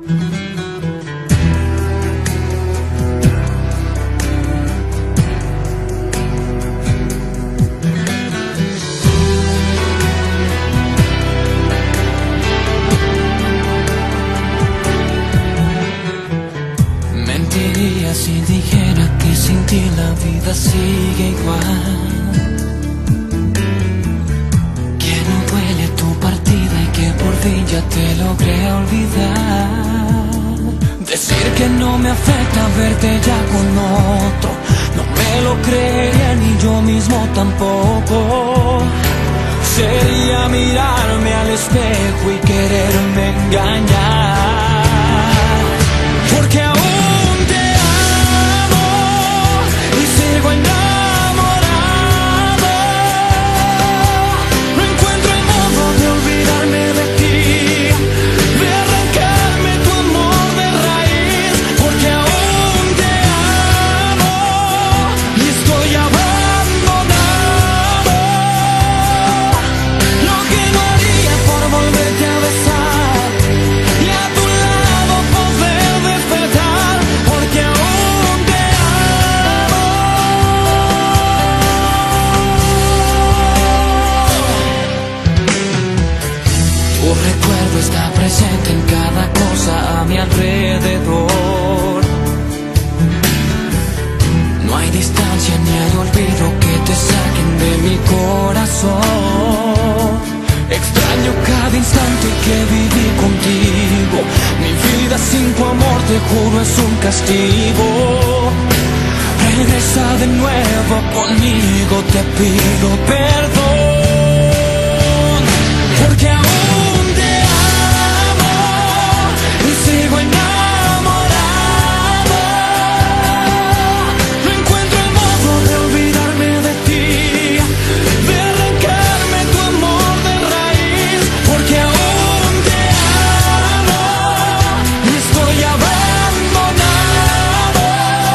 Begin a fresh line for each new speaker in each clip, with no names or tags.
Mentiría si dijera que sin ti la vida sigue igual. Que no duele tu partida y que por fin ya te logré olvidar. Decir que no me afecta verte ya con otro, no me lo creería ni yo mismo tampoco. Sería mirarme al espejo y quererme engañar. Porque aún te amo y sigo enamorado. No encuentro el modo de olvidarme de ti, de arrancarme tu amor de raíz. Porque aún te amo y estoy abandonado. Lo que no haría por volverte a besar y a tu lado poder despertar. Porque aún te amo. Tu recuerdo está presente en cada cosa a mi alrededor. No hay distancia ni hay olvido que te saquen de mi corazón. Extraño cada instante que viví contigo. Mi vida sin tu amor, te juro, es un castigo. Regresa de nuevo conmigo, te pido perdón. Porque aún te amo y sigo enamorado. No encuentro el modo de olvidarme de ti, de arrancarme tu amor de raíz. Porque aún te amo y estoy abandonado.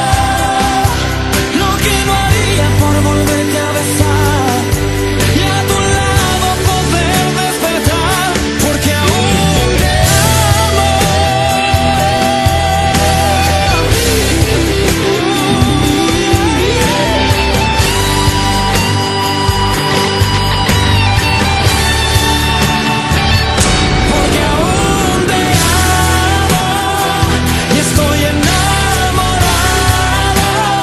Lo que no haría por volverte a besar y a tu lado poder despertar. Porque aún te amo. Porque aún te amo y estoy enamorado.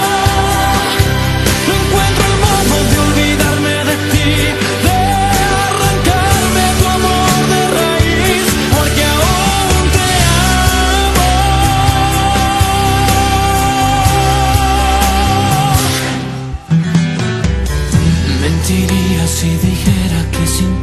No encuentro el modo de olvidarme de ti, de arrancarme tu amor de raíz. Porque aún te amo. Mentiría si dijera que sin